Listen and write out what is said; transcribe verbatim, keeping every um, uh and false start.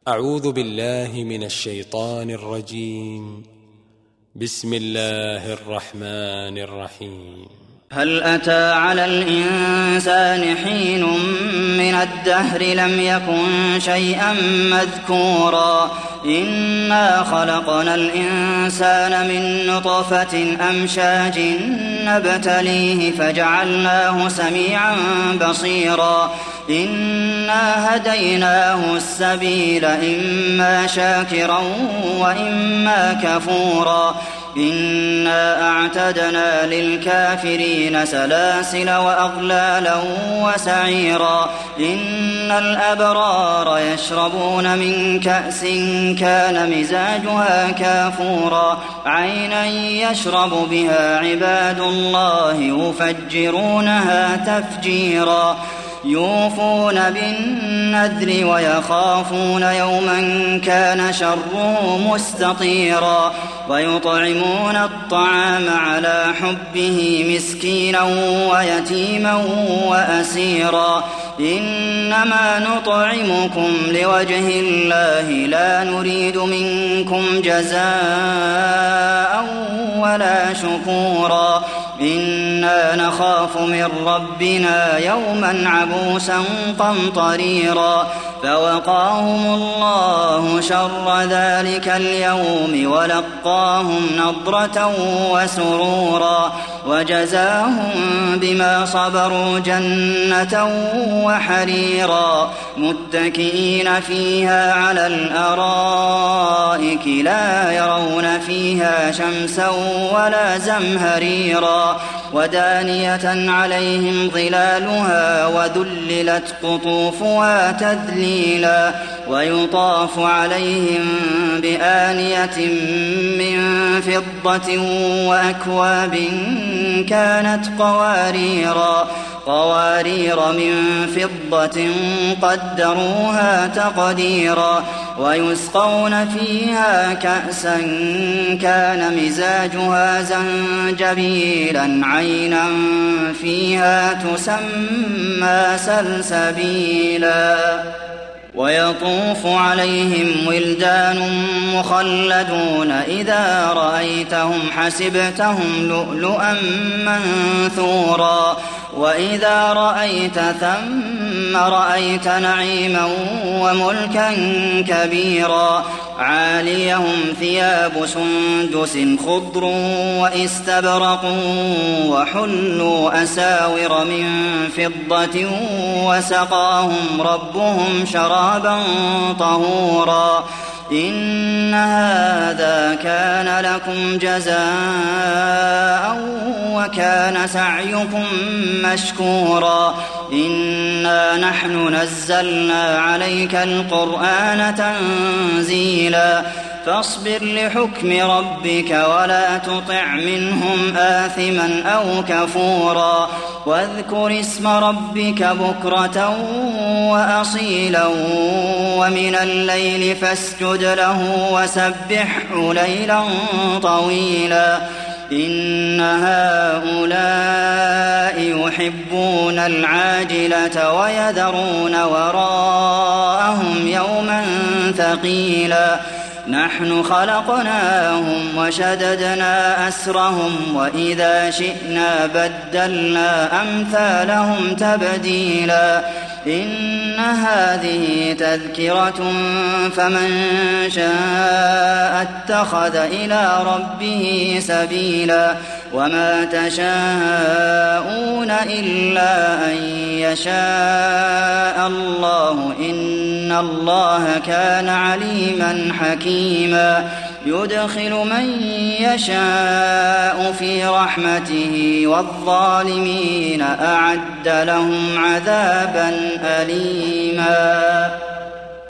أعوذ بالله من الشيطان الرجيم. بسم الله الرحمن الرحيم. هل أتى على الإنسان حين من الدهر لم يكن شيئا مذكورا إنا خلقنا الإنسان من نطفة أمشاج نبتليه فجعلناه سميعا بصيرا إنا هديناه السبيل إما شاكرا وإما كفورا إنا أعتدنا للكافرين سلاسل وأغلالا وسعيرا إن الأبرار يشربون من كأس كان مزاجها كافورا عينا يشرب بها عباد الله يفجرونها تفجيرا يوفون بالنذر ويخافون يوما كان شره مستطيرا ويطعمون الطعام على حبه مسكينا ويتيما وأسيرا إنما نطعمكم لوجه الله لا نريد منكم جزاء ولا شكورا إنا نخاف من ربنا يوما عبوسا قمطريرا فوقاهم الله شر ذلك اليوم ولقاهم نضرة وسرورا وجزاهم بما صبروا جنة وحريرا متكئين فيها على الأرائك لا يرون فيها شمسا ولا زمهريرا ودانية عليهم ظلالها وذللت قطوفها تذليلا ويطاف عليهم بآنية من فضة وأكواب كانت قواريرا قوارير من فضة قدروها تقديرا ويسقون فيها كأسا كان مزاجها زنجبيلا عينا فيها تسمى سلسبيلا ويطوف عليهم ولدان مخلدون إذا رأيتهم حسبتهم لؤلؤا منثورا وإذا رأيت ثم رأيت نعيما وملكا كبيرا عاليهم ثياب سندس خضر واستبرق وحلوا أساور من فضة وسقاهم ربهم شرابا طهورا إن هذا كان لكم جزاء وكان سعيكم مشكورا إنا نحن نزلنا عليك القرآن تنزيلا فاصبر لحكم ربك ولا تطع منهم آثما أو كفورا واذكر اسم ربك بكرة وأصيلا ومن الليل فاسجد له وسبحه ليلا طويلا إن هؤلاء يحبون العاجلة ويذرون وراءهم يوما ثقيلا نحن خلقناهم وشددنا أسرهم وإذا شئنا بدلنا أمثالهم تبديلا إن هذه تذكرة فمن شاء اتخذ إلى ربه سبيلا وما تشاءون إلا أن يشاء الله إن الله كان عليما حكيما يدخل من يشاء في رحمته والظالمين أعد لهم عذابا أليما.